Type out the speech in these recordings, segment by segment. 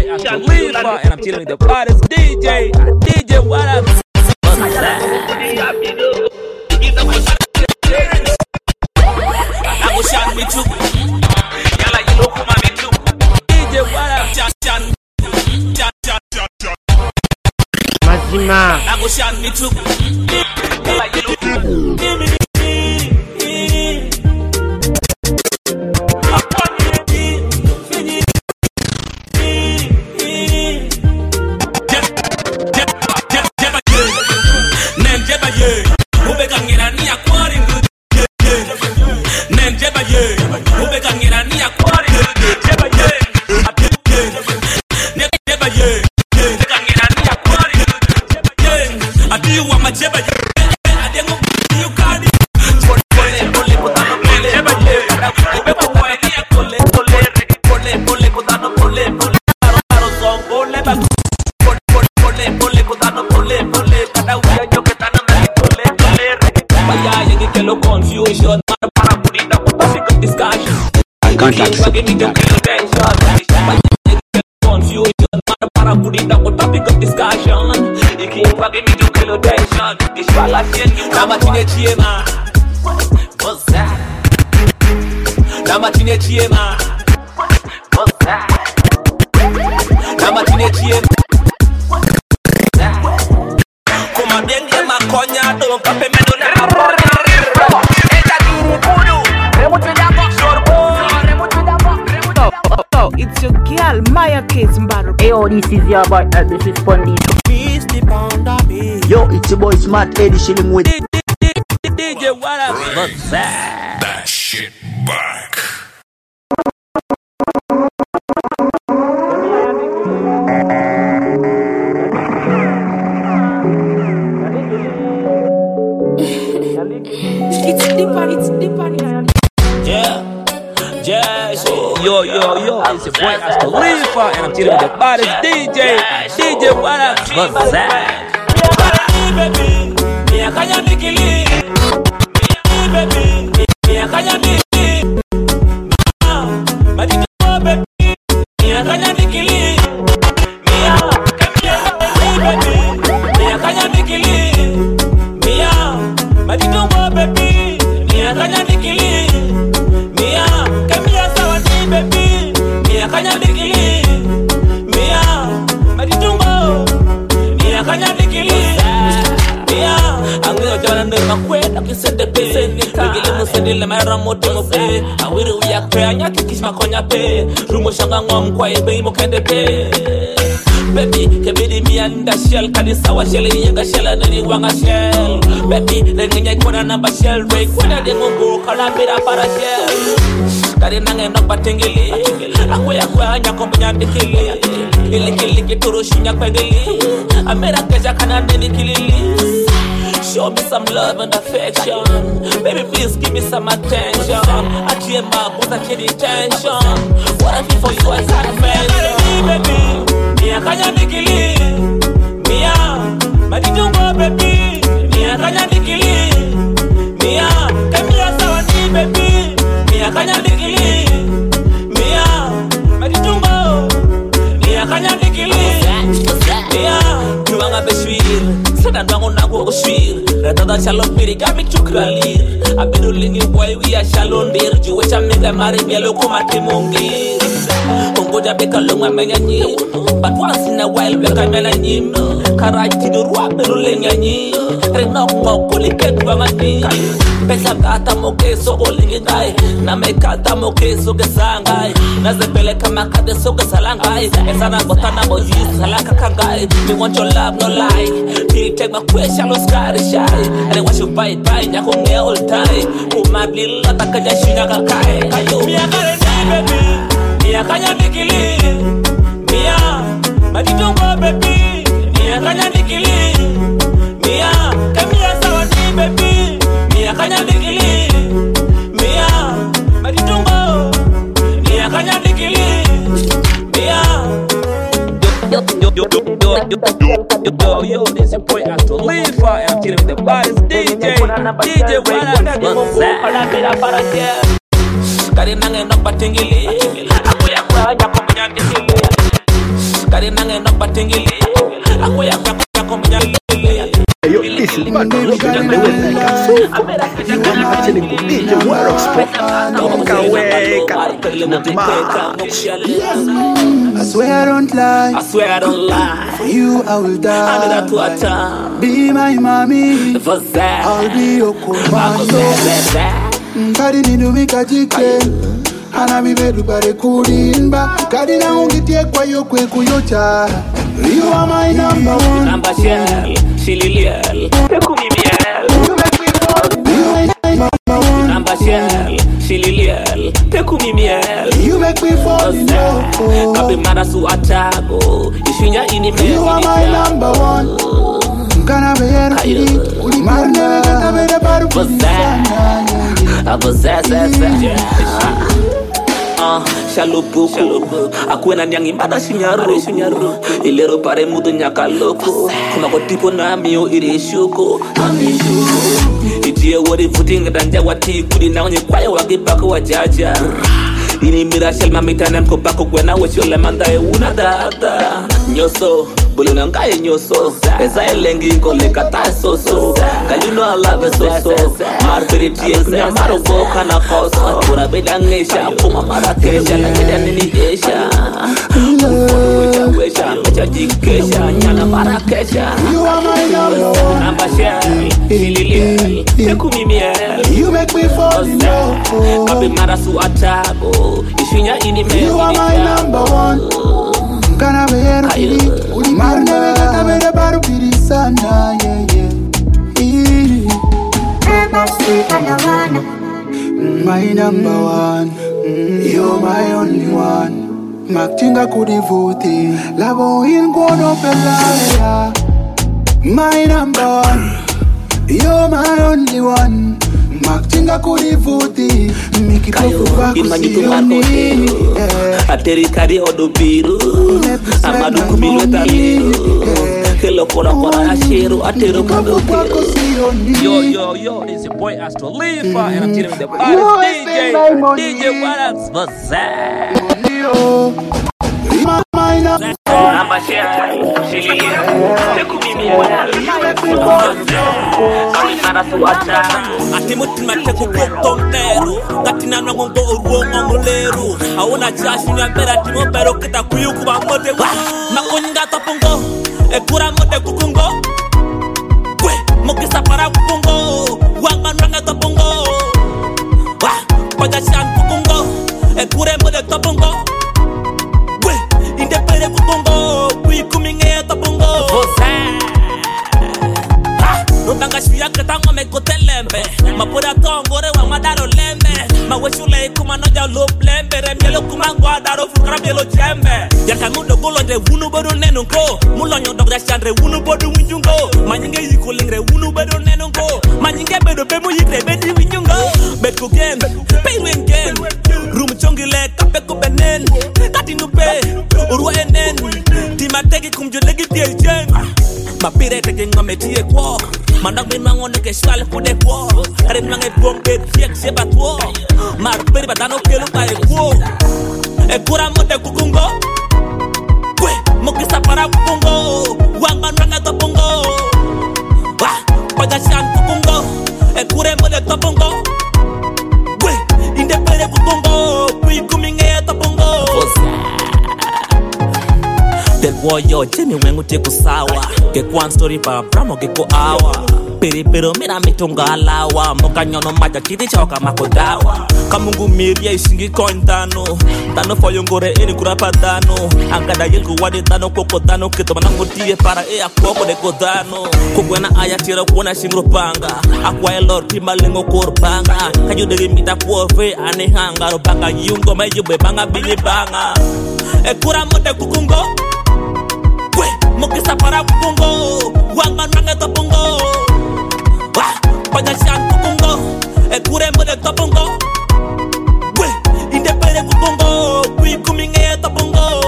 Khalifa, and I'm chilling with the baddest DJ. DJ, what up? DJ, what up? Mazima. Confusion, discussion. Confusion, topic of discussion. You keep bugging me to kill attention. This fella shit, I'm a teenage man. What's that? I'm a teenage man. What's that? I'm a teenage man. Come on, then get my cognac, don't come and do that. It's your girl, Maya Kids Mbaru. Hey, yo, this is your boy, this is Pondy. Yo, it's your boy Smart Eddie chilling with DJ, what up? What's that? That shit back. It's deeper. Yeah, yo, it's your boy Khalifa, and I'm chilling with the baddest DJ. DJ, what up? What's that? Baby, kebidi mi anda shell kanisa wa shell yenga shell nani wanga shell. Baby, rengenya ikona namba shell break kwena dengongo kala bira para shell. Kari nange no patengeli, aku ya kwa nya komnya dikili. Ilikili kituru shunya kwengeli. Amera keja kana ndeni kilili. Show me some love and affection. Baby, please give me some attention. I hear my boss, I hear the tension. What I feel for you is affection. Baby, Mia kanya dikili. Mia, madidungo baby. Mia kanya dikili. Mia, kemia sawa ni baby. Mia kanya dikili. Mia, madidungo. Mia kanya dikili. Mia, juanga beswir. Sada ndango nango oswir. Retada shalom piri kami chukralir. Abedu lingi boy we a shalom dir. Juwe chamega mari mielo kumati mungir. Kongoja beka longa menya nyi. But once in a while beka mena nyi. Karaj tidurwa bedu lenga nyi. Renok mo kuliket wanga nyi. Pesa kata moke soko lingi ngai. Na mekata moke soke sangai. Na zepele kama kade soke salangai. Esana botana moji salaka kangai. Me want your love no lie. Take my question, no sky shy. And I want you buy nyako nge all time. Uma bila takaja shinya kakai. Mia kare baby, mia kanya dikili. Mia, madidungo baby. Mia kanya dikili. Mia, kamia sawa ni baby. Mia kanya dikili. Mia, madidungo. Mia kanya dikili. Mia. Yo, this your boy Khalifa, and I'm chilling with the baddest DJ. DJ, what up? What's that? Kari nange no patengili. Aku ya kwa nya komnya dikili. tingili. Ako ya komenya lili. Yo, listen, man, look at the way like a sofa. You are actually good. DJ Warrock's pop. Don't wake I swear I don't lie. I swear I don't lie. For you I will die. I know that to a time. Be my mommy. For that, I'll be your commando. Kadi ninu mikajike. Ana mi bedu pare kurimba. Kadi na ungitie kwa yo kwe kuyocha. You are my number one. Number shell, shililiel. Pekumimiel. You make me fall. You are my number one. Number shell, shililiel. Pekumimiel. You make me fall in love. Kabe mara su atago. Ishinya inime. You are my number one. Kana beyer kiri. Marne vekata bere baru kiri. Shalupuku Akuena nyangi mbada shinyaru Ilero pare mudu nyaka loko Kuna kotipo na miyo irishuko Itie wori footing danja wati kudi na onye kwaya wakipako wajaja Ini mira shel mamitanem ko bako gwena wesho lemanda e una data Nyoso Buluna nkaye nyoso Eza elengi nkole kata soso Cause you know I love it so Marbiri tiye kunya marugo kana koso Kura beda ngesha Puma marakesha Lakida nini esha Mfono wesha Mecha jikesha Nyana marakesha You are my number one. Namba shell Shililiel Pekumimiel You make me fall in love. Kabe mara su atago Ishinya inime You are my number one. Kana beyer kiri. Marne vekata bere baru kiri sana. My number one. You're my only one. Maktinga kudivuti. Labo ingono pelaya. My number one. You're my only one. Maktinga kudivuti. Mikipofu wako sioni. Ateri kari odobiru Amadu kubilu etaliru Hello kora kora asheru Ateru kabe Yo, it's your boy Astro Leafa and I'm chilling with the baddest DJ Warrock's Bazaar Namba shell, shililiel, pekumimiel Kamimara suata Atimuti mateku kotonteru Katina nangongo uruo ngomuleru Aona jashi nyambera timo pero kita kuyuku bamote Makunyinga topungo, ekura mote kukungo Kwe, mokisa para kukungo Wanga nranga topungo Pajashan kukungo, ekure mote topungo Indepere kukungo, kui kuminge topungo Notanga shia ketango me kotelembe Mapura tongore wa madaro lembe Maweshule kuma noja lop lembe Remielo kuma ngwadaro fukara mielo jembe Yaka mudo golo de wunu bodo nenunko Mulonyo dogda shandre wunu bodo winjungo Manyinge yiko lingre wunu bodo nenunko Manyinge bedo bemu yikre bedi winjungo Betko gen, paywen gen Rumu chongile kapeko benen Kati nupe, urwa enen Tima teki kumjolegi tiye jen Mapire teke ngome tiye kwa Mandak min mangone ke shkale kode kwa Karim nange bombe tiek seba kwa Marbiri batano kelu kae kwa Ekura mote kukungo Kwe, mokisa para kukungo Wanga nranga topungo Pajashan kukungo Ekure mote topungo Kwe, indepere kukungo Kui kuminge topungo Del boyo Jimmy wengu teku sawa Ke kwan story pa bramo ke ko awa Pero mira mitunga alawa Moka nyono maja kiti choka makodawa Kamungu miria isingi kointano Tano foyongore eni kurapa dano Angada yelku wadi dano koko dano Kito manango tiye para ea koko de kodano Kukwena aya tira kuona shingro panga Akwa elor pima lengo korbanga Kanyu degi mita kuofe ane hanga Robanga yungo mejube banga bili banga Ekura mote kukungo Kwe, mokisa para kukungo Wanga nrange topungo Pajashan kukungo Ekure mode topungo Kwe, indepere kukungo Kui kuminge topungo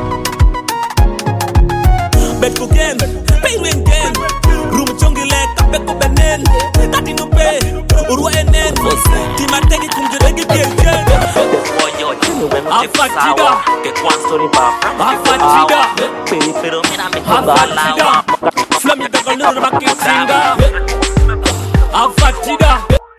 Betku gen, paywen gen Rumu chongile kapeko benen Kati nupe, urwa enen Tima teki kumjuregi tiye jen Afatida Get one story back. Afatida. Pero mira me Afatida. Flame the color of my kitchenga. Afatida.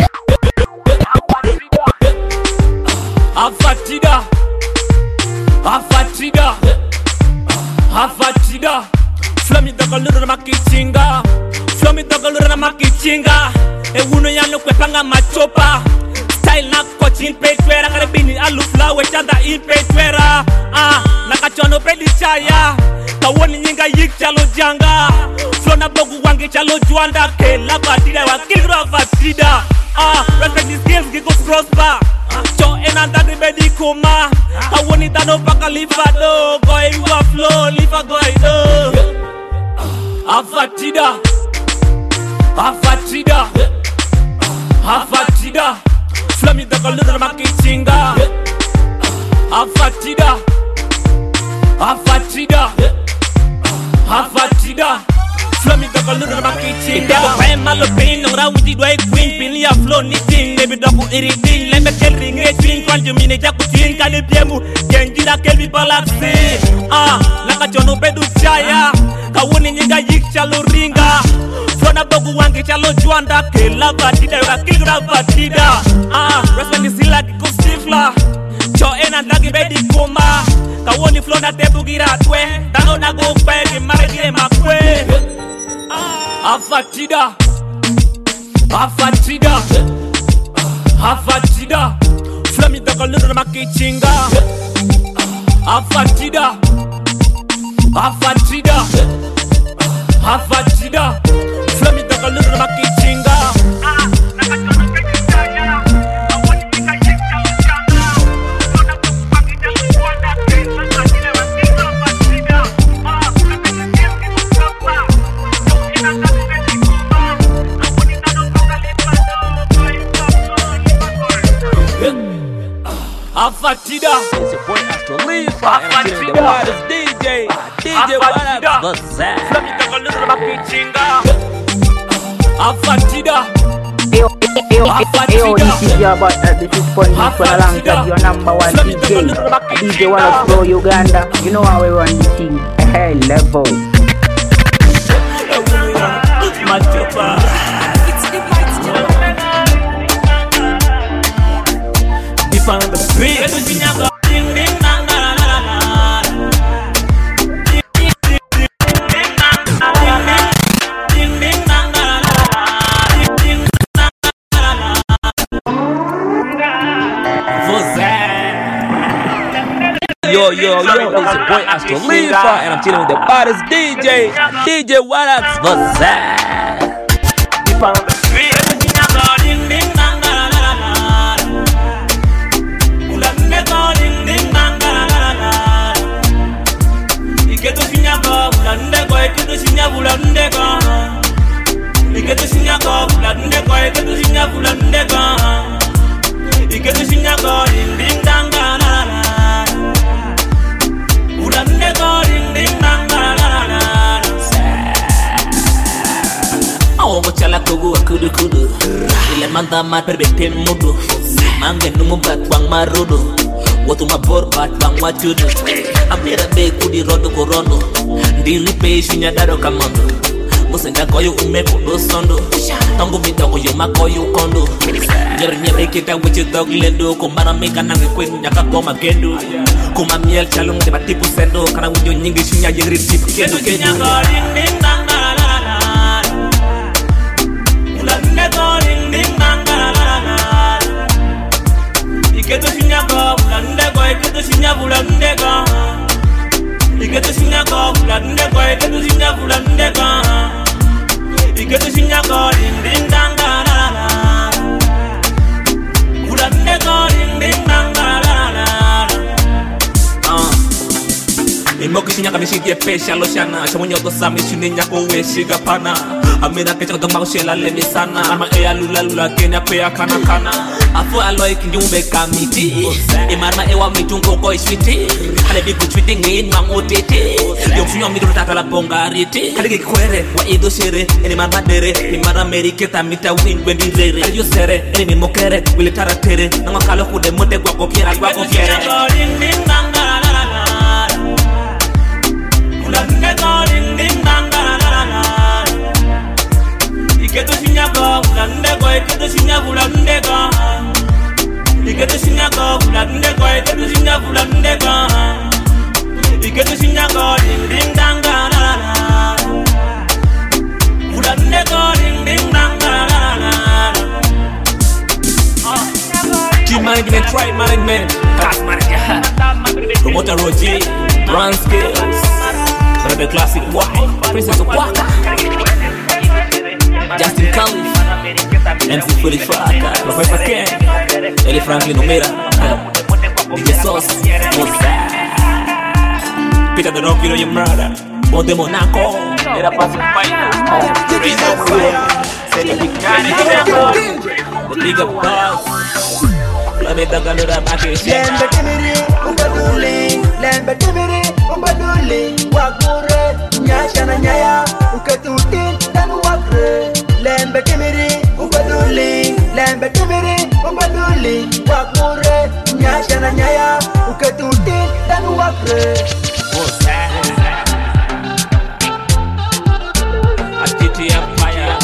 Afatida. Afatida. Afatida. Flame the color of my kitchenga. Flame the color of my kitchenga. E uno ya no kwepanga machopa. Style na coaching petwera karibini alufla wechanda in petwera nakachono pedi chaya kawoni nyinga yik chalo janga flona bogu wange chalo juanda ke la batida wa kilra batida respect the skills gigo prosper cho enanda de bedi koma kawoni dano paka livado go in flow liva go do afatida afatida afatida Flame the color of my kitchenga. Afatida. Afatida. Afatida. Flame the color of my kitchenga. If I'm a pain, no round with the white queen, Billy a flow knitting, maybe double irritating, let me tell ring a twin, when you mean a jacutin, Calibiamu, Genjira Kelly Balaxi. Nakajono Bedu Chaya, Kawuni Niga Yik Chalo Ringa. Flona bogu wange chalo juanda ke la batida wa kilra batida respect is like kustifla cho ena ndagi bedi koma kawoni flona tebugira twe dano na go pege marege makwe afatida afatida afatida flami the color ma kitchenga afatida afatida afatida Flame the color of my kitchenga. Afatida. It's your boy Astro Leaf. And I'm feeling the hottest DJ. DJ Wadax. What's that? Flame the color of my kitchenga. Afatida. Yo, this is your boy, this is Spondy for the long time, your number one DJ. DJ Wadax Pro Uganda. You know how we run this thing. Hey, level. Deep on the beat. Yo, it's your boy Astro Leaf, and I'm chilling with the baddest DJ, DJ Wadax. What's that? Deep on the street. Kudu ile manda ma perbete mudu mange numu batwang marudu watu mabor batwang wajudu amira be kudi rodo korondo ndili pe shinya dado kamondo musenda koyo umeko do sondo tango mitako yo makoyo kondo nyere kita wichi dog lendo kumbara meka nange kwen nyaka koma kendo kuma miel chalung de batipu sendo kana wujo nyingi shinya yengri tip kendo kendo Iketo sinyako bulande ko iketo sinya bulande ko iketo sinyako bulande ko iketo sinya bulande ko iketo sinyako ding danga la la bulande ko ding danga la la Imoki sinyaka mishiki pesha loshana shamunyo to sami shuninya ko weshiga pana Amira kecha do magoshela le misana ama e lula kenya pe kana Afo aloy kinjumbe kamiti Imarma ewa mitungo ko iswiti Ale biku tweeting in mangotete Yo funyo mi dota la bongarite Kale kwere wa ido shere eni marma dere imara meriketa mita win wendi rere Yo sere eni mi mokere wile taratere Nangwa kalo kude mote kwa kopiera Ding ding dang la la la Promoter Roger, Brand Skills, Brother Classic White, Princess of Waka, Justin Calif, MC Fully Faka, Professor Ken, Eddie Franklin Omera, DJ Sauce, Peter the Rock, you know your murder, Bonde Monaco, era paso paina, the bigger boss, Lame Dagano da Maki, Lembe timiri, umbaduli, lembe timiri, umbaduli, wakure, nyasha na nyaya, uketutin, tanu wakre. Lembe timiri, umbaduli, lembe timiri, umbaduli, wakure, nyasha na nyaya, uketutin, tanu wakre. Atiti Empire,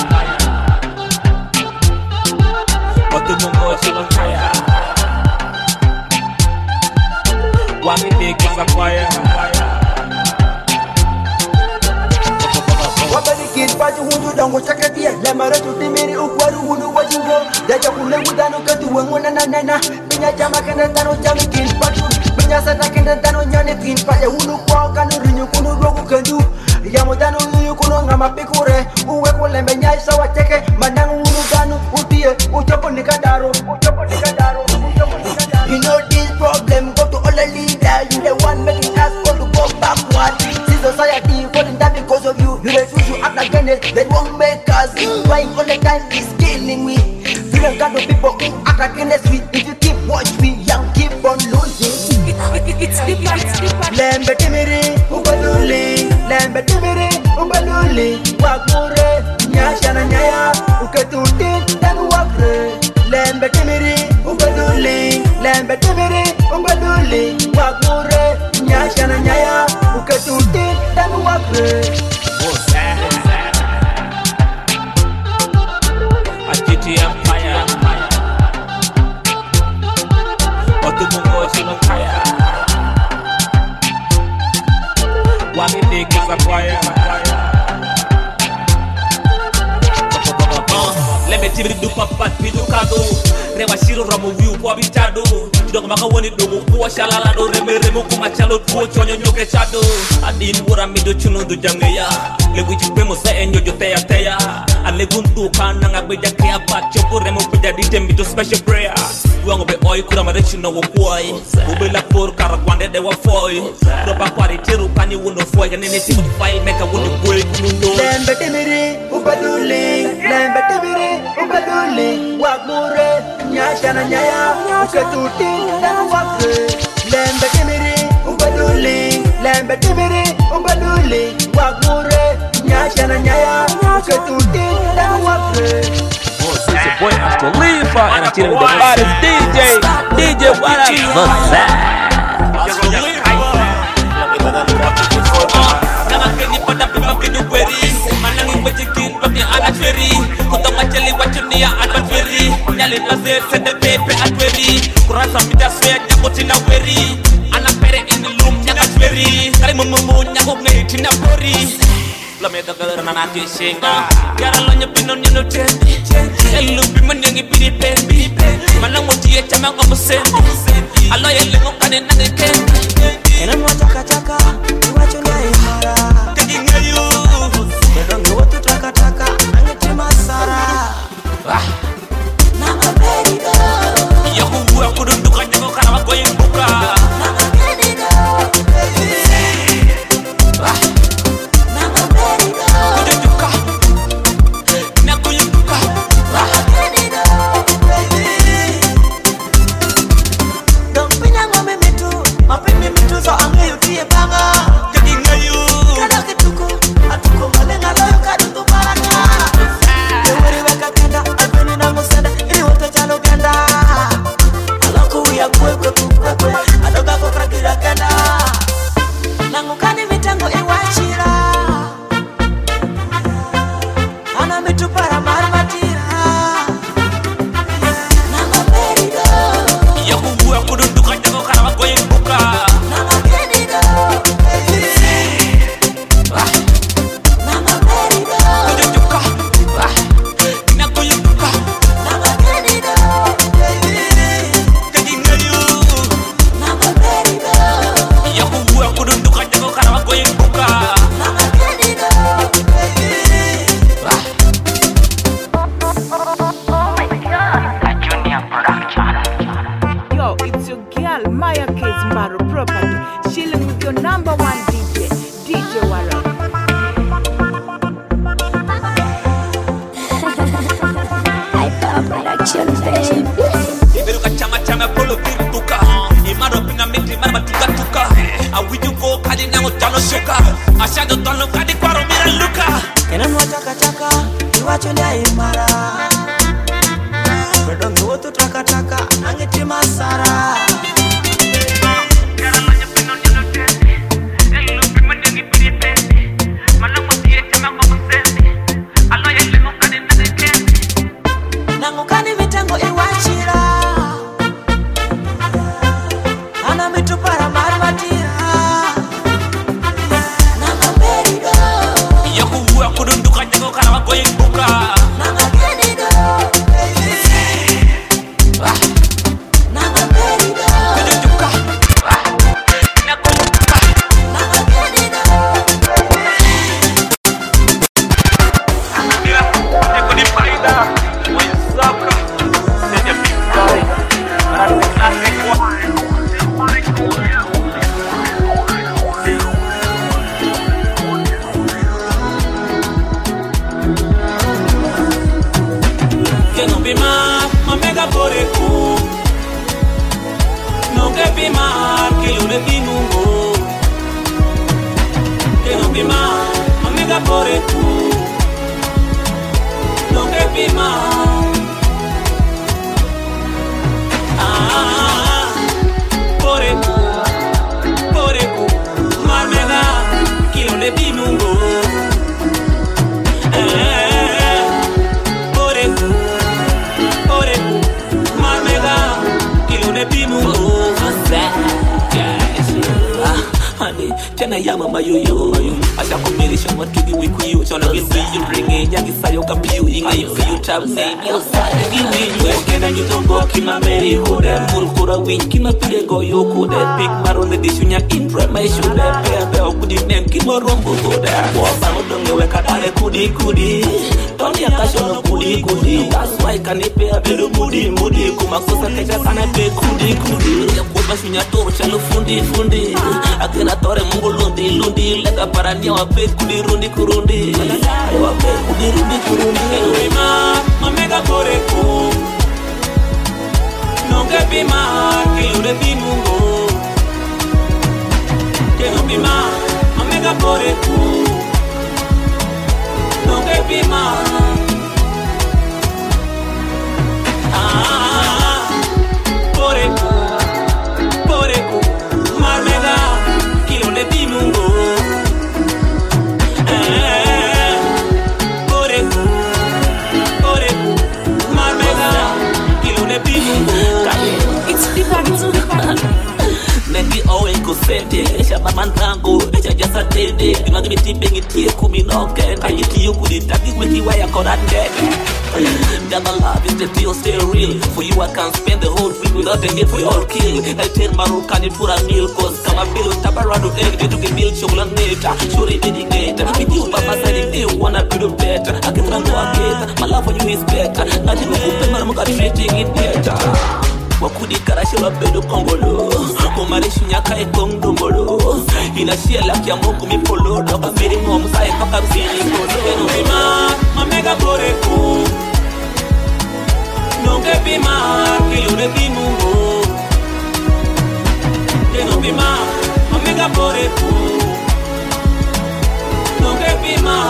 Watu Mungo Chilokaya, Wami Dikisa Kwaya. Wabadi kid paju hundu dango chakatia, lemare tutimiri ukwaru hundu wajingo, daja kulengu danu katu wengona na nena, binya jama kena danu jami kid paju, binya sana kena danu nyane kid paju hundu kwa kanu rinyu kunu dogu kendu. Yamo danu yu kuno ngama pikure, uwe kulembe nyai sawa cheke, manang unu danu utie, uchopo nikadaro. You know this problem, go to all the leaders, you the one making us all to go backward. See society falling down because of you, you refuse to act against it, they won't make us. Crying all the time is killing me. You don't got no people who act against me, if you keep watch me, young keep on losing. It's deeper. Lembe timiri, umbaduli, lembe timiri, umbaduli, wakure, nyasha na nyaya, uketutin, tanu wakre. Lembe timiri, umbaduli, lembe timiri, umbaduli, wakure, nyasha na nyaya, uketutin, tanu wakre. Atiti Empire, Watu Mungo Chilokaya, Wami Dikisa Kwaya. Let me tell you do papa pidu kado. Rewa shiro ramu wiu kwa bitado. Dog maka woni dogo kuwa shalala do reme kuma chalo tuo chonyo nyoke chado. Adin wura mido chuno do jangeya. Lewi chupemo sa enyo jo teya. Ale guntu kana nga beja kea pat chopo remo beja dite mido special prayer. Wango be oi kura marechi no wokuai. Ube la por karakwande de wa foi. Roba kwari tiru kani wuno foi. Kanene timu file meka wuno kwe kunundo. Lembe timiri, umbaduli, lembe timiri, umbaduli, wakure, nyasha na nyaya, uketutin, tanu wakre. Lembe timiri, umbaduli, lembe timiri, umbaduli, wakure, nyasha na nyaya, uketutin, tanu wakre. It's your boy Khalifa, and I'm chilling with the baddest DJ what up? La meta kadar na nati shenga yara lo nyapino nyino tendi elu bi manyangi piri pendi mana motie chama ngo musendi alo yele ngo kane na kendi ena mo chaka iwacho na imara tegi ngayu bedonge wotu taka angeti masara na america yaku wa kudundu kanyo kana magoye buka na america Don't be your number one DJ, DJ Warren. Production, baby. Iberuka chama polo pintuka. Imaro pina miti marma tuka. Awiju go kadi nango tano shoka. Ashado tano kadi kwaro mira luka. Kena mwa chaka iwacho lia imara. Bedongi wotu taka angeti masara. Nangukani mitango iwachira. Ana mitupara marmatira. Nanga merido. Yoku uwa kudunduka nyango karawa goye buka. Nanga kenido. Nanga merido. Kudunduka. Nakuluka. Nanga kenido. Eko ni faida. Sabra, seja picado, para terminar que não vi mais, uma mega boreco. Não quer vi mais, que eu levi no gol. Que não vi mais, uma mega boreco. Não quer vi mais. Poreku, marmela, kilo le binungo. Poreku, marmela, kilo le binungo. Honey, tena yama mayoyo. Asha kumirisha matudi wikuyu. Chona gisi ringe, nyangi sayo kapiu. Inga yufiyu tabu yo Gini kena nyutongo kima meri hude. Mulkura win kima pide goyo kude. Big marone dishunya intre maishude. Pepe okudi nem kima rombo kude. Wapa udonge weka dale kudi. Toni ya kashono kudi. That's why kanipe abiru mudi. Kumakosa keja sana pe kudi. Yakuwa shunya toro chalo fundi. Akena tore mungu lundi. Lega parania wape kudi rundi. Wape kudi rundi. Mamega poreko. Non che bima, che io le bimungo. Che non bima, mamega poreko. Non che bima. Poreko, mamega, che io le bimungo. It's different. Nengi owe kusente, esha mamantango, esha jasa tende. Imagi miti bengi tie kumi noke. Kajiti yukudi taki wiki waya korande. Never love is the deal, stay real. For you I can spend the whole week without a need for your kill. I tell Marokani pura meal, cause kama bill tabarado egg, they took a bill chocolate neta. Shuri mitigate, with you by my side if they wanna do better. I can run to a gate, my love for you is better. Nati nukupe maramuka treating it better. Wakudi karashira bedo kongolo. Kumari shunyaka ekongdomolo. Inashia laki ya moku mipolo. Doka meri ngomu sae paka msini kolo. Keno bima, mamega boreko. Nonge bima, kilo de bimungo. Keno bima, mamega boreko. Nonge bima.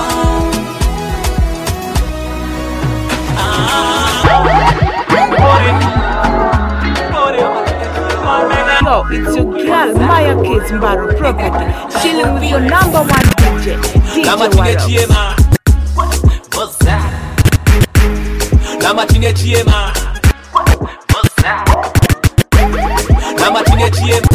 Yo, it's your girl, Maya Kids Mbaro Property. Chilling with your number one DJ, DJ Warren. What's that? Nama chinge chiema. What's that? Nama chinge chiema.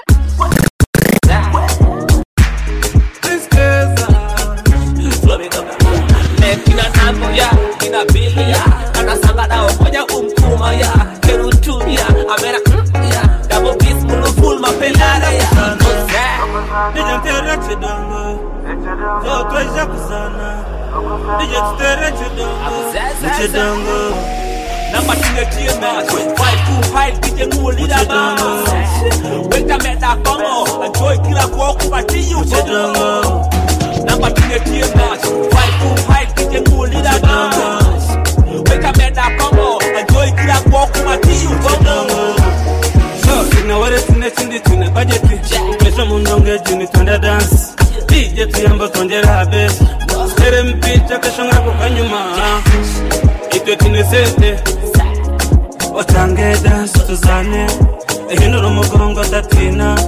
This girl's Nekina nambu ya, kina bili ya. Kana sanga na okonya umkuma ya. Kerutu ya, amera ya. Double piece mulu full mapelada ya. What's that? Nija tere chidongo. Yo tuweza kuzana. Nija tere chidongo. Nama chinge chiema. Fight to fight, kite nguo lida ba. Weka meta kongo. Enjoy kila kuoku kumatiyu chedongo. Number 3 team match. Fight to fight, get a cool leader match. Wake up at that combo, enjoy kila kwa kumatiyu chedongo. So, na wale tunachindi tuna budget. Kesho mundonge jini tuende dance. DJ tuyamba tondera habes. Stere mpita kesho ngako kanyuma. Itwe tinesete. Watange dance tuzane. Ehino romogongo tatina.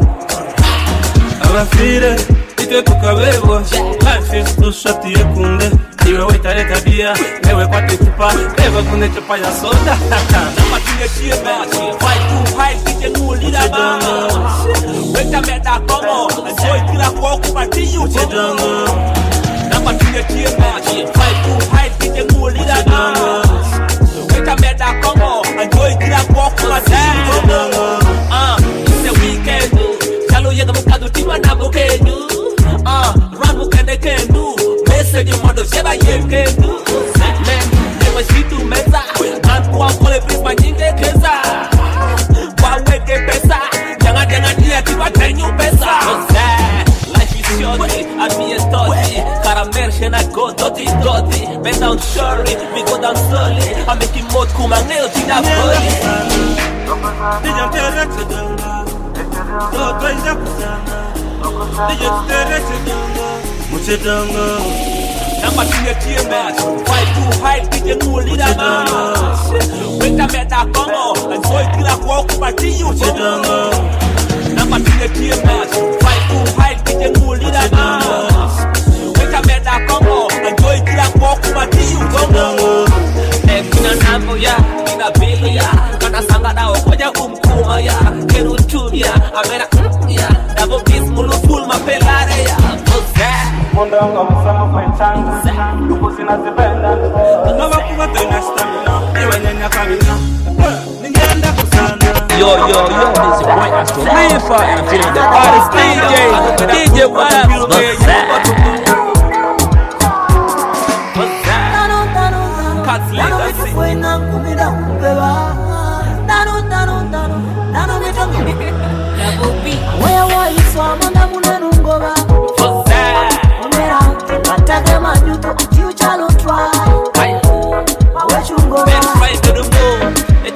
Abafire itwe tukabebwa. Life is too short yekunde. Iwe waitare tabia. Newe kwa tutupa. Ewa kune chupa ya soda. Number 3 team match. Fight to fight, get a cool leader match. Wake up at that combo, enjoy kila kwa kumatiyu chedongo. Number 3 team match. Fight to fight, get a cool leader match. Wake up at that combo, enjoy kila kwa kumatiyu chedongo. It's a weekend. Shalo yega mukadu tiwa na bukendu. Run mukende kendu. Message modo sheba yekendu. Man, newa shitu meza. Kwa kole prisma nyinge keza. Kwa weke pesa. Jangan dia tiba tenyu pesa. Life is short, and me is dirty. Caramel shena go dirty. Bend down surely, we go down slowly. I'm making more kumangel tina body. DJ tere chedongo. So twaja kuzana. DJ tere chedongo. Muchedongo. Number 3 team match. Fight to fight, get a cool leader match. Wake up at that combo, enjoy kila kwa kumatiyu chedongo. Number 3 team match. Fight to fight, get a cool leader match. Wake up at that combo, enjoy kila kwa kumatiyu chedongo. Kina nambo ya, kina beli ya. Kana sanga na okoja umkuma ya. Keruchuni ya, amena ya. Double kiss mulu full mapelare ya. Mundongo msamo kwentanga. Lupu sinazipenda. Nova kuwa tena stamina. Iwe nyanya kamina. Ningeenda kusana. Yo, this is your boy Astro Rifa, and I'm feeling the hottest DJ Wallace. What's that? Cuts Legacy. What's that? Best right to the moon.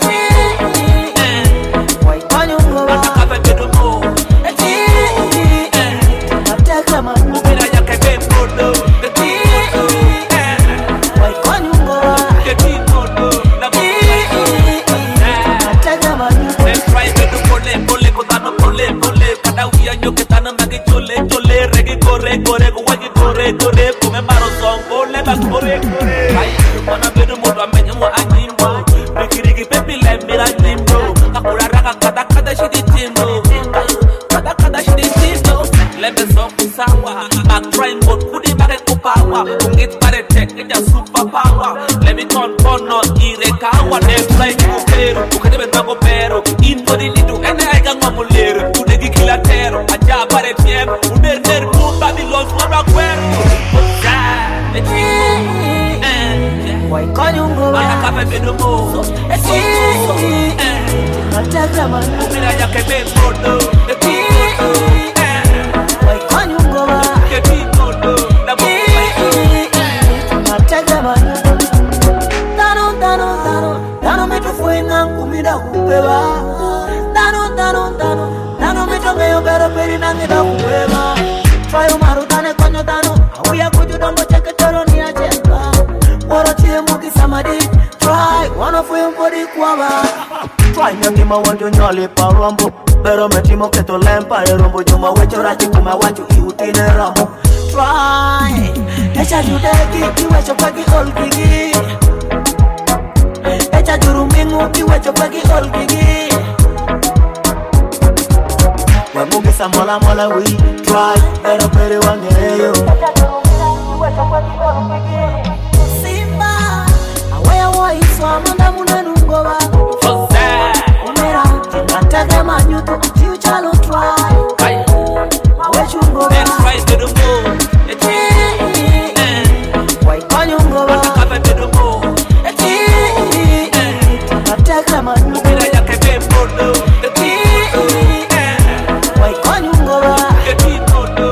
Let me turn on no irekawa next like pero ukadebe tango pero info di lidu ene aiga ngomulero udegi kila tero aja pare tiem uner mu Babylon swara kwero why kanyungo ana kafe bedomo atagama umira yake be modo why kanyungo ke bi modo na bo atagama Dano me to fuena kumida kupewa. Dano me to meyo bero peri nangida kupewa. Try umaru tane konyo dano. Awuya kuju dombo cheke toro ni acheka. Woro chie muki samadi. Try wana fuyo mpodi kuwaba. Try nyangi mawanjo nyali parwambo. Bero metimo keto lempa rombo juma wecho rati kuma wanju iutine rambo. Try esha judeki kiwecho pagi olgigi. Echa jurumingu kiwecho pagi olgigi. Wemugisa mola mola we try. Pero pere wangeyo. Echa jurumingu kiwecho pagi olgigi. Simba awaya wa iswa manda munenungoba. Umera tingatege manyuto future lo try. Mawechungoba. Next right to the moon. Why kanyungoba. Kafe bedomo. Umira yake be modo. Why kanyungoba. Ke bi modo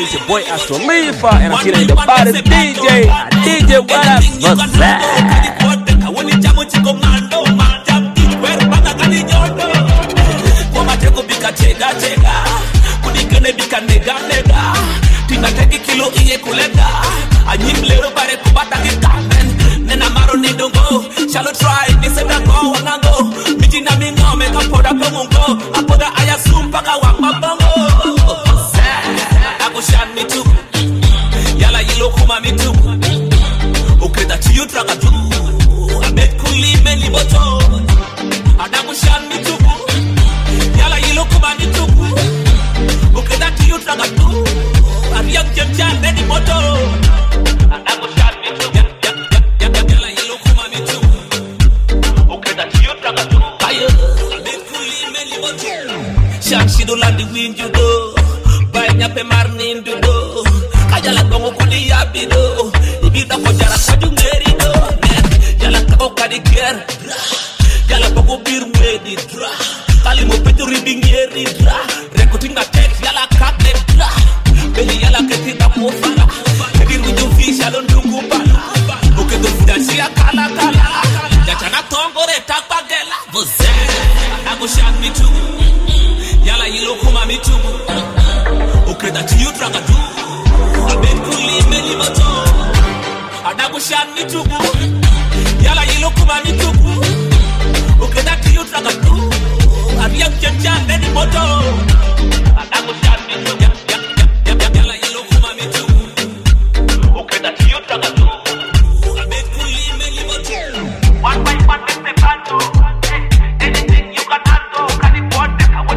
It's your boy Astro Lefa, and I'm feeling the baddest DJ. DJ what up? What's that? Shall try this and go and go. Mijina mingo make a poda pomungo. A poda I assume paka wama bongo. Agushan me too. Yala yilo kuma me too. Okay, that you traga too. I bet kuli meli boto. Agushan me too. Yala yilo kuma me too. Okay, that you traga too. I'm young Jam many moto. Agushan me too. She do land the wind you do. Buy nyape marnin do do. Kajala gongo kuli yabido. Ibida ko jara ko jungeri do. Jala ko kadi ker. Jala ko bir wedi dra. Kali mo peturi bingeri dra. Rekotinga tek jala kakle dra. Beli jala keti da ko fala. Kedi ruju fish alon dungu bala. Oke do fudansi akala kala. Jachana tongore takpagela. Voze. Agushan me too. Yala yilo kuma me too. Okay, that you traga too. I been kuli meli moto. Adagushan me too. Yala yilo kuma me too. Okay, that you traga too. I'm young Jam many moto. Adagushan me too. Yala yilo kuma me too. Okay, that you traga too. I been kuli meli moto. One by one, let's say panto. Anything you can handle, can it work?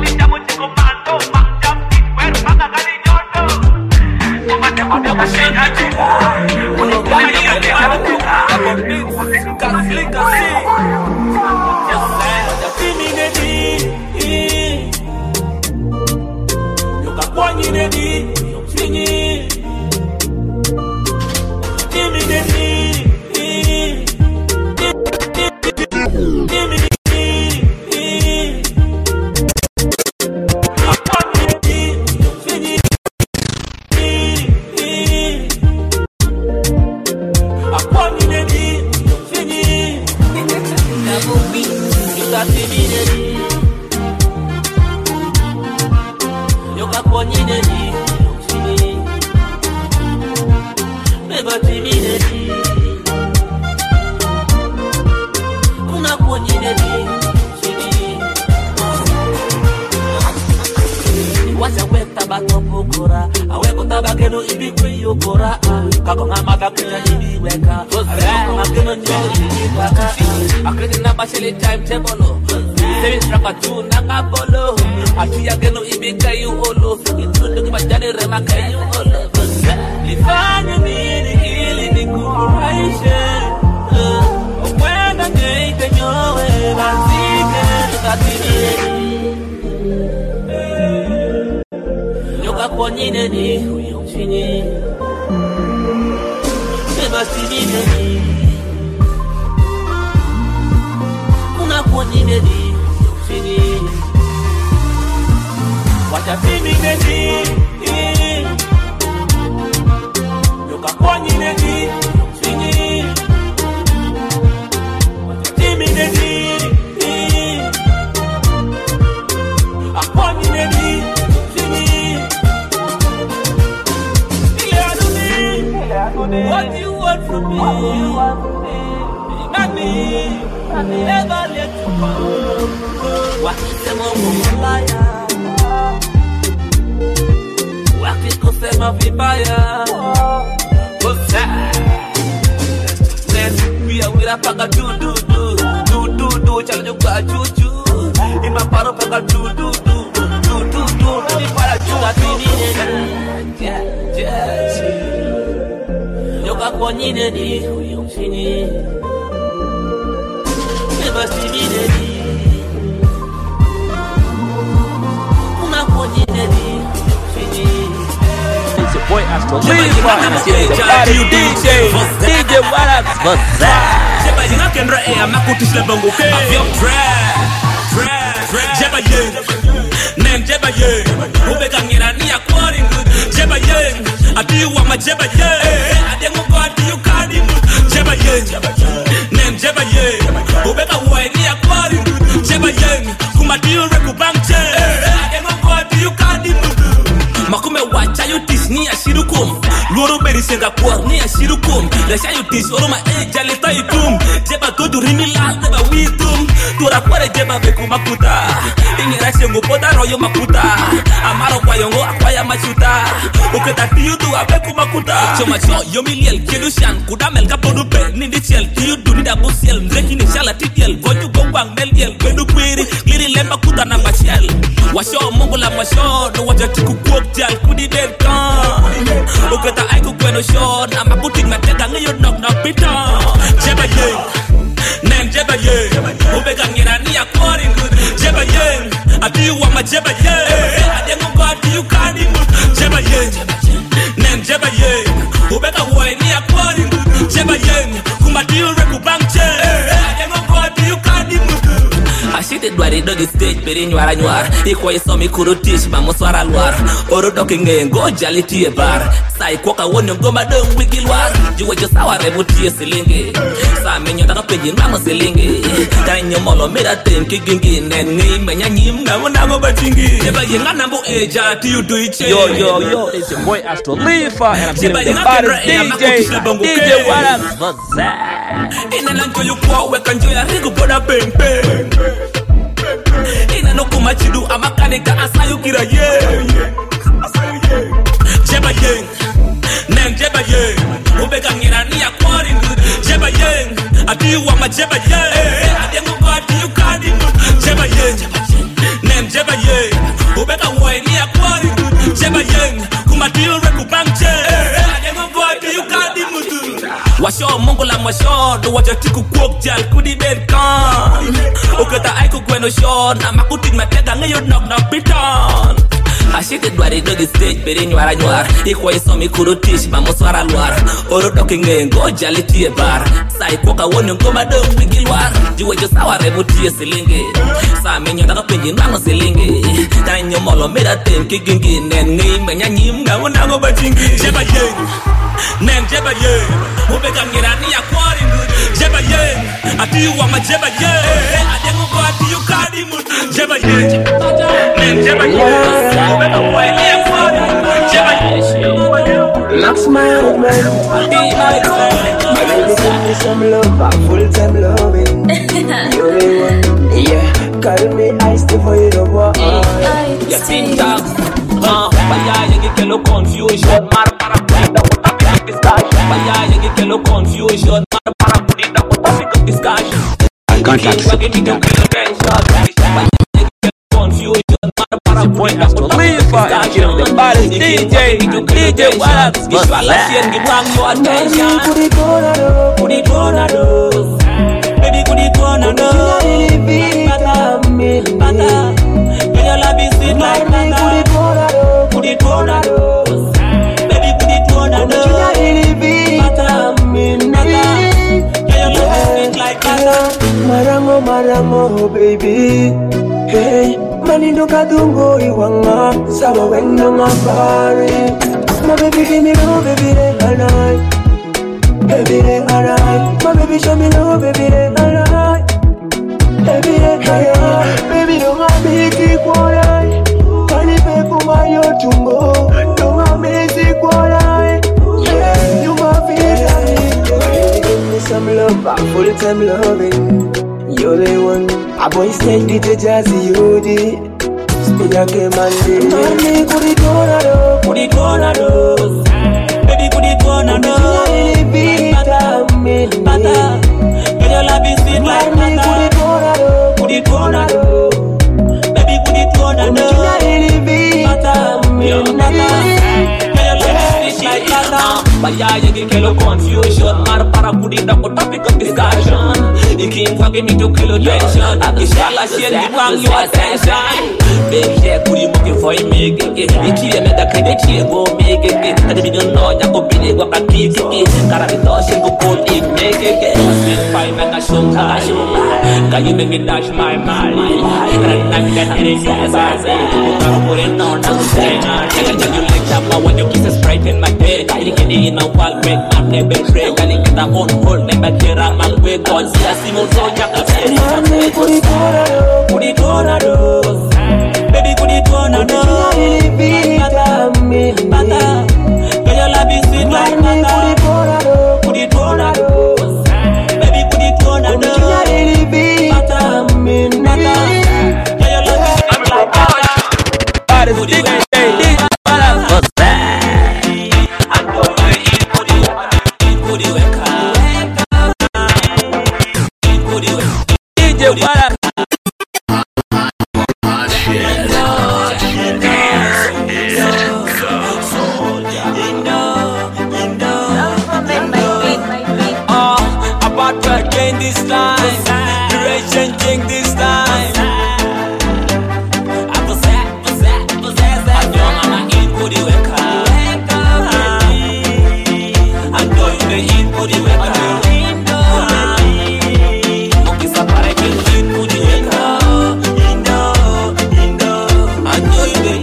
What do you want from me? Not me. I never let you go. What is the moment liar? What is the same vibaya? What's that? Then we are with a paga do. Challenge you got juju. In my part of paga do. Para yoga konyine ni uyumshini never see me una konyine ni uyumshini. It's your boy Astro Lefa, and I'm feeling the baddest DJ. DJ what up? What's that? Jeba yinga kendra makutishle bongo ke avyo Jeba ye Name Jeba ye Ubeka ngira ni akwari Jeba ye you want my jeba yeah. I didn't go to you cardi jeba yeah. Name jeba yeah. Ubeka wine ya kwari jeba yeah. Kuma diyo reku bank yeah. I didn't go to you cardi makume wacha you teach ni ashirukum. Loro beri Singapore ni ashirukum. Lesha you teach oroma jali taikum. Jeba todo rimila deba witum. Tura kware jeba beku makuta. Ingira shengo poda royo makuta. Amaro kwa yongo akwaya machuta. Uketa tiyu tu abeku makuta. Choma cho yomiliel kelushan kudamel kapodu pe nindi chel tiyu du nida busiel mzeki ni shala titiel goju gongwang meliel bedu kwiri liri lemba kuta na bachel. Washo mungu la masho no waja tiku kuok jal kudi del kan. Uketa aiku kweno shon ama butik mateka ngayon knock pita. Jeba yeng name jeba yeng ubeka ngira ni ya kwari jeba yeng ati you want my jeba yeng adengo go ati you cardi jeba yeng name jeba yeng ubeka wine ni ya kwari jeba yeng kuma tiu reku bank adengo go ati you cardi ashite dwari dogi stage beri nyara iko iso mi kurutish mamoswara lwar oro dokinge ngo jaliti e bar sai koka wonyo ngoma dong wigi lwar juwe jo sawa rebuti silingi sa menyo taka peji ngamo silingi tanyo molo mira tenki gingi nen ngi menya nyim ngamo nango batingi eba yenga nambo eja ti you do it yo it's your boy Astro Lefa and I'm sitting with the baddest DJ Wallace ina nanjo yu kwa weka njo ya rigu boda bang bang ina no kumachidu amakanika asayu kira yeah jeba yeng name jeba yeng ubeka ngira ni ya kwari jeba yeng ati you want my jeba yeah adengo go ati you cardi jeba yeng name jeba yeng ubeka wine ni ya kwari jeba yeng kuma tiu reku bank adengo go ati you cardi washo mungu la masho do waja tiku kuok jal kudi del kan. Uketa aiku kweno shon ama kutik mateka ngayon knock piton. Ashite dwari dogi stage beri nyara iko iso mi kurutish mamoswara lwar oro dokinge ngo jaliti e bar sai koka wonyo ngoma dong wigi lwar juwe jo sawa rebuti silingi sa menyo taka penji nango silingi tanyo molo mira tenki gingi nen ngi menya nyim ngamo nango batingi jeba yeng name jeba yeng ubeka ngira ni ya kwari jeba yeng ati you want my jeba yeng adengo go ati you cardi jeba yeng name jeba yeng ubeka wine ya kwari jeba yeng Max my old man my baby give me some love, full-time loving. You're the one, yeah. Call me ice for you the one. Ya pinta vaya yengi kelo confusion mar para kudida topic discussion vaya yengi kelo confusion mar para kudida topic discussion I can't accept confusion mar para kudida discussion the baddest DJ Wallace visualization give one your attention put it on a dose baby put it on a dose pata can you love me sweet like pata put it on a dose baby put it on a dose pata can you love me sweet like pata Marango baby hey manindo kadungo iwanga sabo wendo ngapari my baby give me love baby alright my baby show me love baby alright baby don't have me keep quiet kani pe kuma yo tumbo don't have me keep quiet yeah you my baby give me some love full-time loving. You're the one. A boy stay DJ Jazzy Yodi. Spin a game and day. Mommy, put it on a dose. Baby, put it on a dose. Pata, can you love me sweet like pata? Put it on a dose. Baby, put it on a dose. Pata, can you love me sweet like pata? Vaya yengi kelo confusion mar para kudida ko topic of discussion. Ikin fage me to kill tension. Inshallah share the one your attention. Baby yeah kuri moke for me gege. Ikiye me da kede chie go me gege. Ade bi don't know ya ko bile go ka kiki. Kara bi to shin go put it me gege. Spin fine na shonka. Can you make me dash my mind? And I'm getting it, yes, I say. I'm putting on the same. You like that when you kiss a sprite in my head. You get in a wall break, I'm never break. And you get a on hold, never care, I'm on way. God, see a Simon, so you can say, Mommy, could it go na do? Baby, could it go na do? Bata, can your love be sweet like bata? Could it go na do? Baby, could it go na do? Bata, can your love be sweet like bata? Could it go na do? This time, direction change this time. I possess, I don't wanna eat for the wake up. I know you may eat for the wake up. Monkey sapare can eat for the wake up. I know you may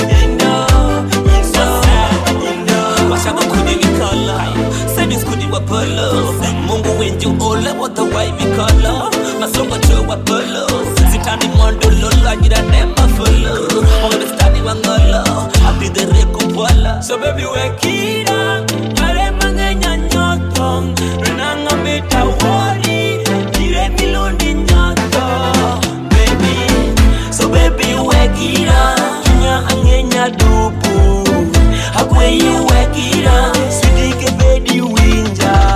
eat. Washako kudi wikala, semis kudi wapolo. Mungu wenju ole wata waivi kala. Masonga chowa polo. Sitani mondo lola jira nema follow. Onge stani wangala, abdi dere kupwala. So baby wekira, yare mangenya nyotong. Renanga meta wari, jire milundi nyoto. Baby, so baby wekira, kinya angenya dupu. Hakwe yu wekira, swidike bedi winja.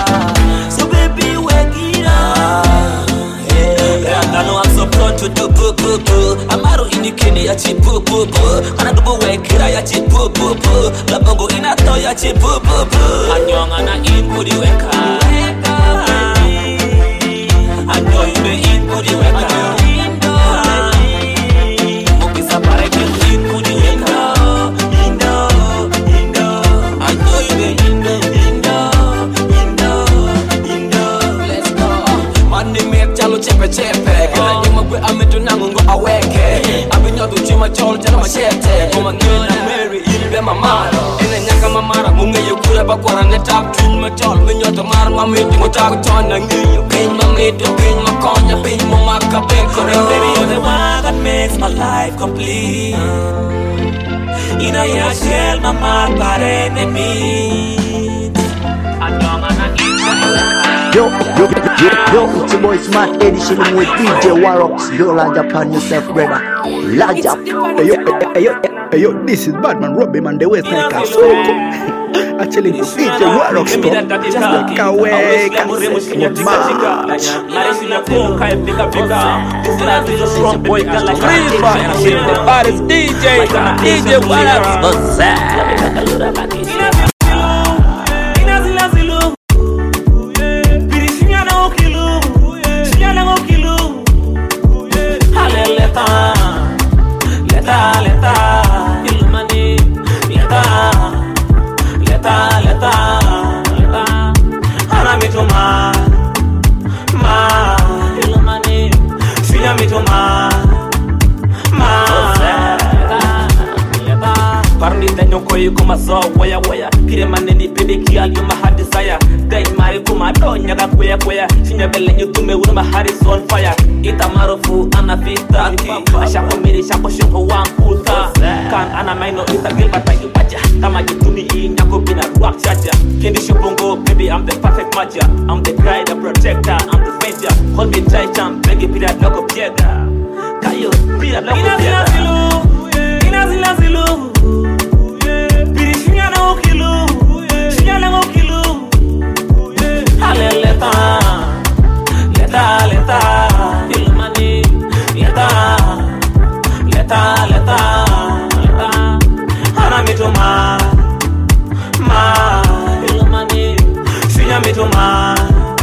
I know I'm so prone to do boo. Amaru inikini ya chi boo. Anadubu wekira ya chi boo. Labongo inato ya chi boo. Anyonga na inpudi weka. I know you may inpudi weka. Mokisa pare ke inpudi weka. I know you may let's go. Mandi me chalo chepe. Ametu nangungo aweke Abinyotu chima cholo chana machete Kuma kena Mary ilbe mamaro Ene nyanga mamara munge yukura bakwara Netap twin machol Minyoto mara mamiti Mutako chona ngiyo Pin mamito, pin makonya Pin mamaka pekore Baby you're the one that makes my life complete Ina ya shell mama pare ne meet Andoma na inga Yo, it's your boy Smart Eddie chilling with DJ Warrox. Don't land upon yourself, brother. Large up. Hey yo, this is Badman Robbie man, the West Side Castle. I chilling with DJ Warrox, just like a way. DJ Warrox. You come as so waya. Kire maneni baby kill you my heart desire. Day mari kuma donya ga kwea. Sinya belle you to me with my heart is on fire. Ita marufu ana fita. Asha komiri shako shoko wankuta. Kan ana maino ita gilbata iwaja. Kama jituni nyako bina rock chacha. Kendi shubongo baby I'm the perfect matcha. I'm the guy, the protector, I'm the ranger. Hold me tight and beg it pira loko piega. Kayo pira loko piega. Inazilu. Leta, ilmani, leta, hana mituma, ilmani, sinya mituma,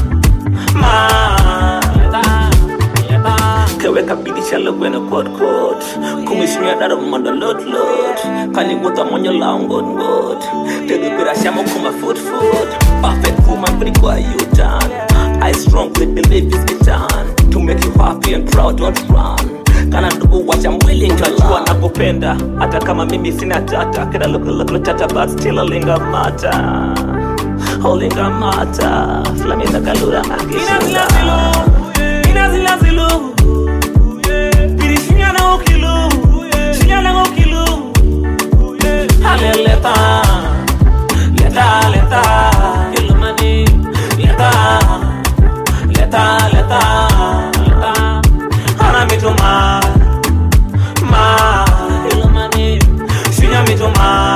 leta, keweka bidi chalo kwena quote, kumishmia dada mwanda lot, kani guta monyo long good, tegu pira shamo kuma foot, perfect woman, pretty kwa you done. I strong with the babies get done. to make you happy and proud, don't run. Kana ndugu wacha mwili njua na kupenda. Hata kama mimi sina tata, kida look tata but still a linga mata. Holinga mata, flamita kalura makishinda. Inazila zilu, piri shinyana ukilu, shinyana ukilu. Ale leta, ilumani, leta. Hana mituma, ilumani, shinya mituma,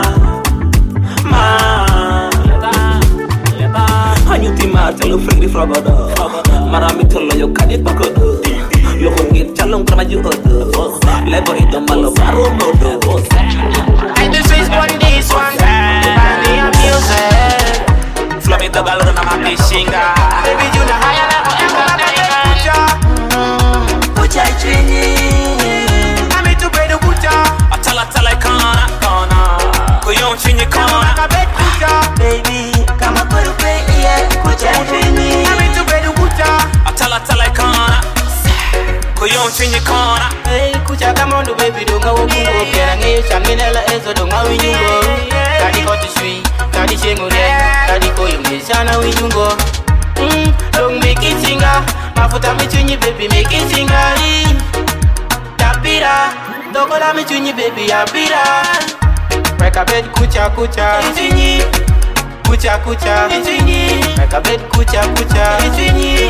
Hanyutima telu friendly frabada, maramitolo yo kadi pakodo, yo hongit chalong kramaju odo, lebo ito malo baru modo. I just face on this one, body and music. Flamita galera na makishinga, baby you na higher level, pucha chini, I'm into bed pucha. Atala kana, kuyon chini kana, baby. Atala kana, kuyon chini kana. Hey, kucha kama ndo baby donga wokungo kera nge chaminela ezo donga winyungo. Kadi kote shui, kadi shengure, kadi koyo meshana winyungo. Don't make it singa, mafuta michunyi baby make it singa. Tapira, dogola michunyi baby yapira. Break a bed kucha ichunyi. Kucha make a bed kucha ichunyi.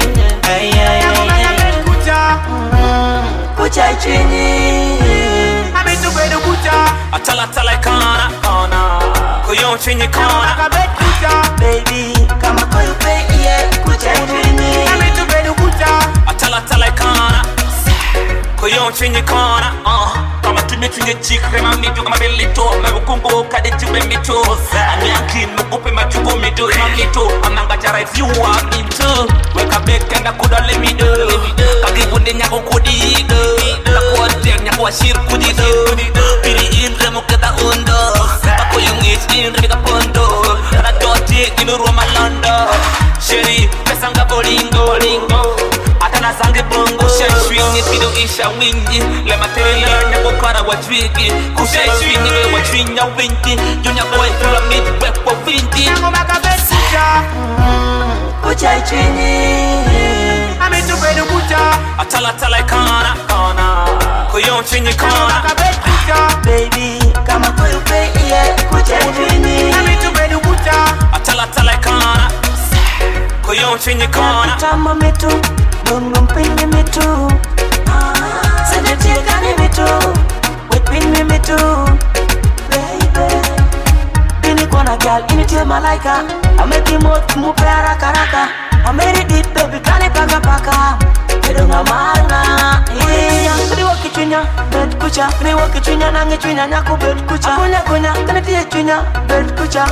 Kucha ichunyi. I'm into bed kucha. Atala kana, kuyon chini kana. Make a bed kucha, baby. Kama koyo pe yeah. Kucha ichunyi. I'm into bed kucha. Atala kana, kuyon chini kana. Kama tumetunye chika kama mito kama belito, mebukungo kade jube mito. Anyankin mukupe machuko mito kama mito. Amanga chara if you want me to. Weka beka na kuda let me do. Kagibunde nyako kudido. Lakwa dek nyako ashir kudido. Piri inre muketa undo. Ako yung inre mika pondo. Nana doti inuru malanda. Sheri pesanga bolingo. Atana sange bongo. Sheshwingi pido isha wingi. Le material nyako para wajwiki. Kusheshwingi we wajwinya wingi. Yunya boy fula midwek wa wingi. Nyako maka besija. Kucha ichini. I'm into bed kucha. Atala kana, kuyon chini kana. Baby, kama koyo pe yeah. Kucha ichini. I'm into bed kucha. Atala kana, kuyon chini kana. Tama mitu, dongo mpini mitu. Sende tigani mitu, wepini mitu. Baby, bini kona girl, initi malaika. Ameki mot mupe haraka. I'm ready deep baby, kani paka. Edonga manga. Ni wakichunya, bed kucha. Ni wakichunya nange chunya nyako bed kucha. Kunya, kani tiye chunya, bed kucha.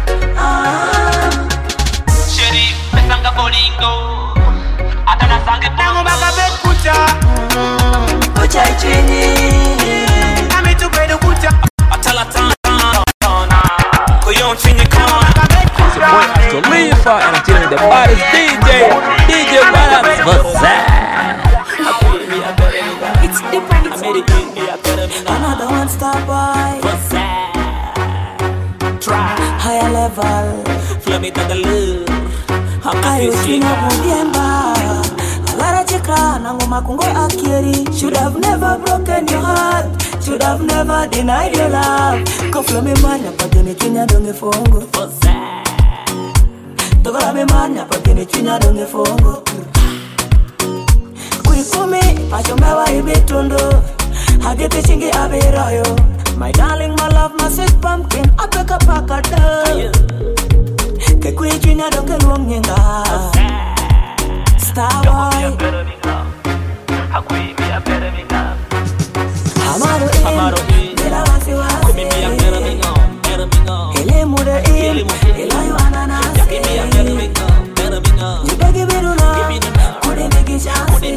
Sheri, pesanga bolingo. Atana sange nango maka bed kucha. Kucha ichini. I'm into bed kucha. Atala kana, kuyon chini kana. Khalifa and I'm telling you the baddest DJ Balance. What's that? It's different. Another one stop by. What's that? Try higher level. Flamita galur. Ayo china bundiemba. Alara chikra nango makungo akieri. Should have never broken your heart. Should have never denied your love. Kofla me manya patene chinya donge fongo. What's that? Togola me manya patene chinya donge fongo. Kuikumi pachomewa ibitundo. Hagete chingi abiroyo. My darling, my love, my sweet pumpkin. Apeka pakada. Kekui chinya donge luongenga. Star boy. Amaro in. Dela wasi wasi. Ele muda in. Ela yu ananas. Jibagi biruna. Kude negi chance.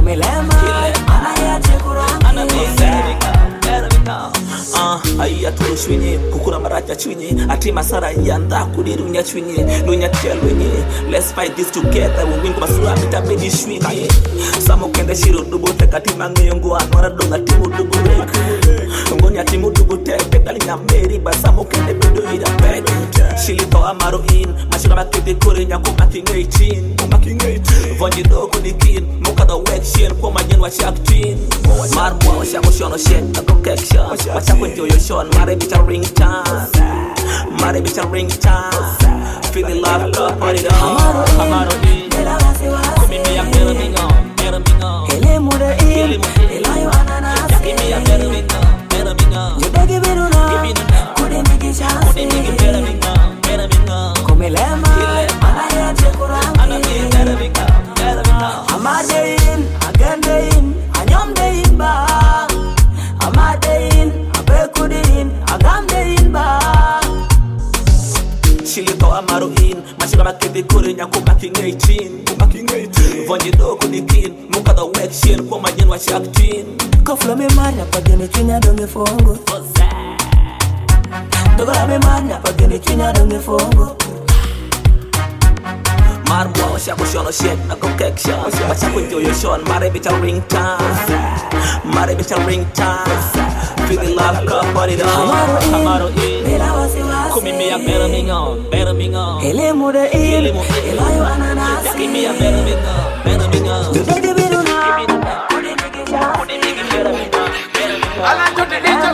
Kumelema. Anaya chekura. Ayatu shwinye kukura maracha chwinye atima sara yanda kudirunya chwinye lunya chelwenye. Let's fight this together we win basura bitabedi shwinye samo kende shiro dubo tekatima ngeyongo anora donga timu dubo rek ngonya timu dubo teke kalinya meri basamo kende bedo ida pek shilito amaro in mashira bakete kore nyako making 18 vonji doko dikin mokada wek shen kwa majen wa shaktin marmwa wa shako shono shen ako keksha wa shako njoyo shon mare bicha ring time feeling love up party down amaro in kumimi ya mero mingo ele muda in elayo ananas kimi ya mero mingo yudegi biruna kude migi chance mero mingo kumelema anaya chekuranga mero mingo amadein agendein anyomdein ba amadein abekudin agamdein ba shilito amaro in mashira bakete kore nyako making 18 vonji doko dikin mukada wek shen kwa majen wa shaktin koflo me mara pagene chinya donge fongo dogora me mara pagene chinya donge fongo marmwa wa shako shono shen ako keksha wa shako njoyo shon mare bicha ring time feeling love cup party down amaro in kumimi ya mero mingo ele muda in elayo ananas kimi ya mero mingo yudegi biruna kude migi mero mingo Alanjo de Ninja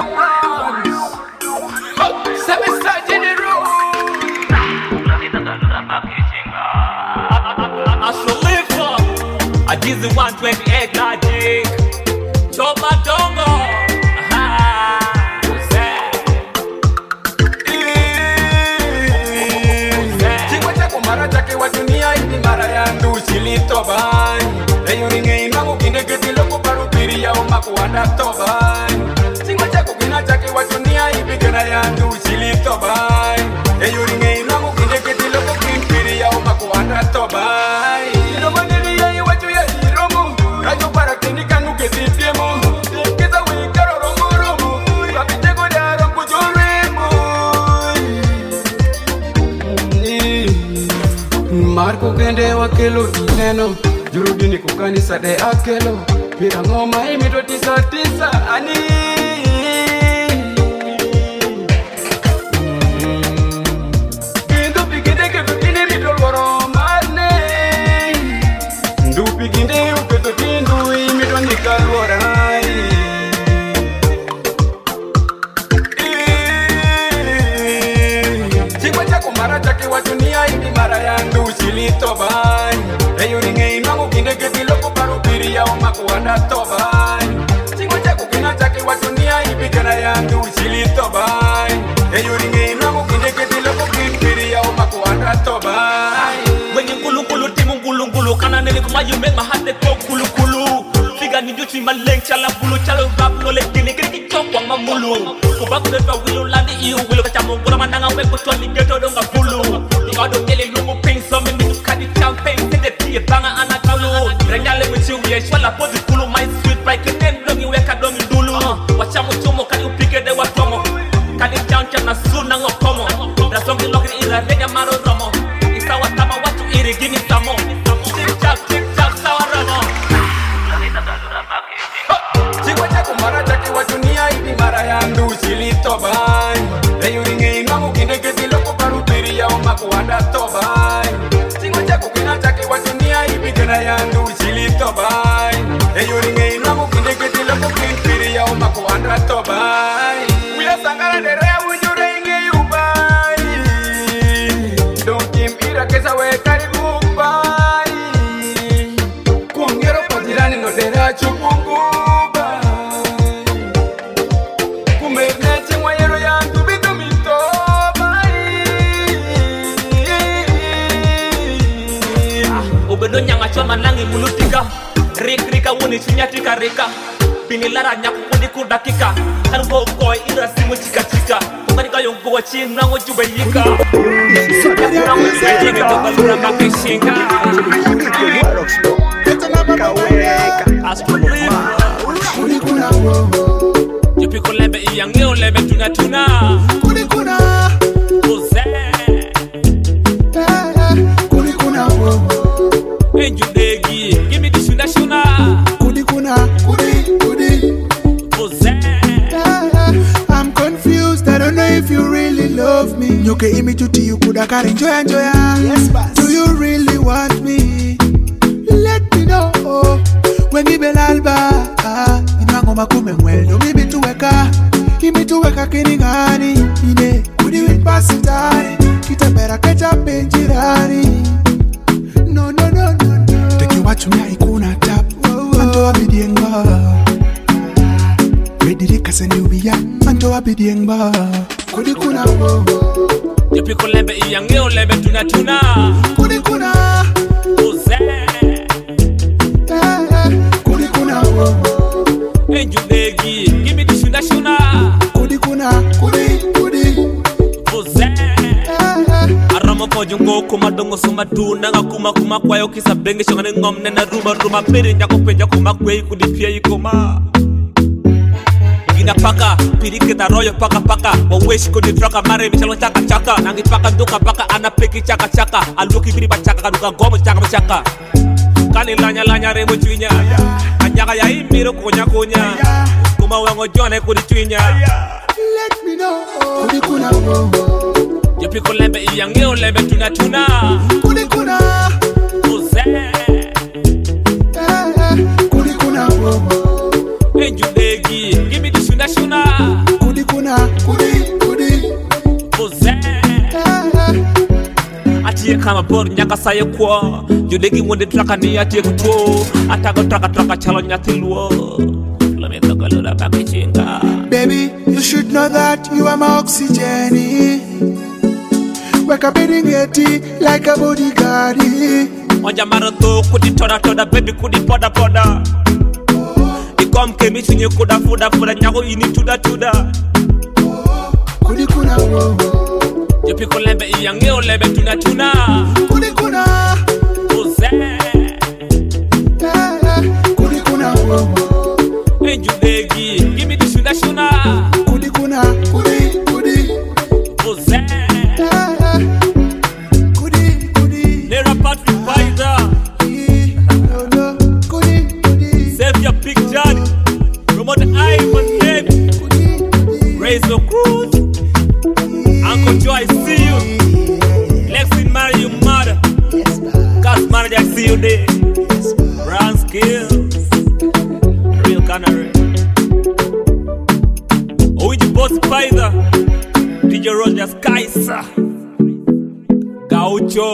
Semester General Asholifa Ajizi 128 Magic Choba Dongo Chikwa chako mara chake wa dunia ini mara yandu chilito bai Reyo ringe imangu kindeketi loko parupiri ya umaku wanda tobai Chikwa chako kina chake wa dunia ibigana yandu chilito bai Reyo ringe imangu kindeketi loko kimpiri ya umaku wanda tobai Ino manili ya iwachu ya iromu Rayo para kinika nuke zipiemu Kisa wikaro romu Kapitego da rompu joremu Marco kende wakelo ineno Jurudini kukanisa de akelo Pira ngoma imito tisa ani Bindu pikinde kebukine mitol waromane Ndu pikinde upeto tindu imito nikal warai Chikwa chako mara chake wa dunia ini mara yandu chilito bai Reyo ringe inangu kindeketi loko parupiri ya umaku wanda tobai Chikwa chako kina chake wa dunia ibigana yandu chilito bai Reyo ringe inangu kindeketi loko kimpiri ya umaku wanda tobai When you kulu timu kana nene kuma you make my heart go kulu Figa ni juti maleng chala bulu chala rap no le dini kiki chok wang mamulu Kuba kubepa wilu landi iu wilu kachamu gula mandanga weko choni geto donga bulu Ingado nyele lungu ping so me mitu kadi champagne Sende tiye banga anakalu Renyale wichi uye shwala podi kulu my sweet pie Kenen dongi weka dongi dulu Wachamu chumo kadi upike de watomo Kadi chancha na suna ngokomo Rasongi lokin ira renya maro romo Isa watama watu iri gini samo Tik tak sawa romo Chikwa chako mara chake wa dunia ini mara yandu chilito bai Reyo ringe inangu kindeketi loko parupiri ya umaku wanda tobai Chikwa chako kina chake wa dunia ibigana yandu chilito bai Reyo ringe inangu kindeketi loko kimpiri ya umaku wanda tobai Wila sangara de rea unjure inge yubai Don't kim ira kesa we karibu bai Kuongero patirani no dera chupungu Obedo nyanga chon manangi mulutika Rika wuni chinya tika rika Bini lara nyaku kundi kudakika Harubo koi ira simu chika Kumanika yungu wachi nango jube yika Nango jube yika Tobalura makishinga Jopiko lembe iyangeo lembe tuna Kulikuna Ose Kulikuna Enjudegi Give me the shuna Kulikuna Ose I'm confused, I don't know if you really love me. Nyoke imichuti you coulda car enjoy. Yes, boss. Do you really want me? Let me know. When you bel alba, inango makume mwendo imituweka kiningani ine kudi win pasitari kitembera kecha penjirani. No. Teki wachu mea ikuna tap Anto abidienga Redirika seniubia Anto abidienga Kulikuna Jopiko lembe iyangeo lembe tuna Kulikuna Ose Kulikuna Enjudegi Give me the shuna Kulikuna Ose Aramo kojungo kumadongo sumatu Nanga kuma kwa yo kisa benge shongane ngomne na ruma Piri njako penja kuma kwe kudipia yikoma Gina paka, piri kita royo paka Waweshi kodi troka mare michalo chaka Nangi paka duka paka anapeki chaka Aluki biri bachaka kaduka gomo chaka Kani lanya remo chwinya Anyaka ya imiro konya Kuma wango jone kudi chwinya Let me know Kulikuna Jopiko lembe iyangeo lembe tuna Kulikuna Ose Kulikuna Enjudegi Give me the shuna Kulikuna Ose Atiye kama bor nyaka saye kwa Judegi mwende traka ni atiye kutuo Atago traka chalo nyatilwo Lame toka lura baki chinga Baby, you should know that you are my oxygen. Wake up in getty like a bodyguard. Onja maroto kudi toda baby kudi poda Ikom kemi sinye kuda fuda Nyako ini tuda Kulikuna Jopiko lembe iyangeo lembe tuna Kulikuna Ose Kulikuna Enjudegi Give me the shuna Kulikuna Ose Nera Patrick Paiza Save your big Johnny Promote Ivan Name Razor Cruz Uncle Joe, I see you Lexin marry your mother Cast manager, I see you there Brown skills Real canary Oiji Boss Paiza DJ Rogers Kaisa Gaucho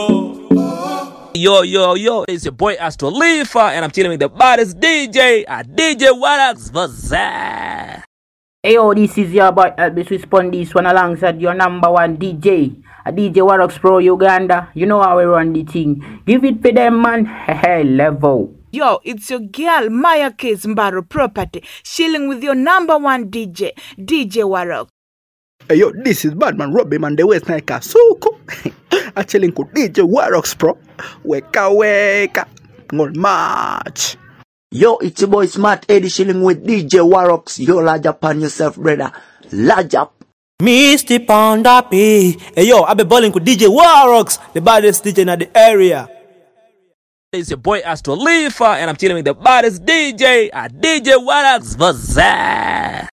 Yo, it's your boy Astro Leafa and I'm chilling with the baddest DJ DJ Warax Bazaar. Yo, this is your boy Elvis respond this one alongside your number one DJ DJ Warax Pro Uganda. You know how we run the thing. Give it to them, man. Hey, level. Yo, it's your girl Maya Kids Mbaro Property, chilling with your number one DJ Warax. Hey, yo, this is Badman Robbie man the West Nike Suko. I chilling with DJ Warax Pro. Weka Ngol match. Yo, it's your boy Smart Eddie chilling with DJ Warax. Yo, large up on yourself, brother. Large up. Misty Panda P. Hey, yo, I be balling with DJ Warax, the baddest DJ in the area. It's your boy Astro Leafa and I'm chilling with the baddest DJ DJ Warax Bazaar.